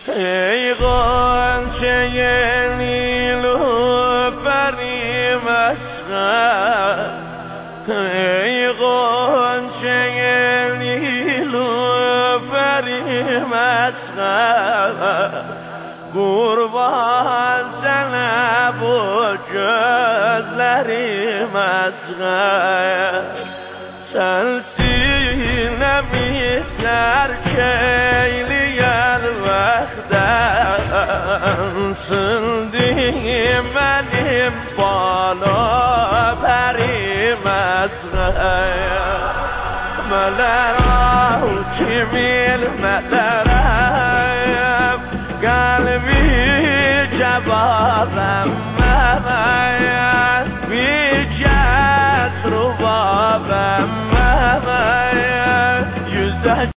ای غنچه نیلوفری مسخر، ای غنچه نیلوفری مسخر، قربان لب و gözleri مسخر. Sen sinemi serkeyleyen vakten sındığım benim bana perim esmer. Meler kimin meler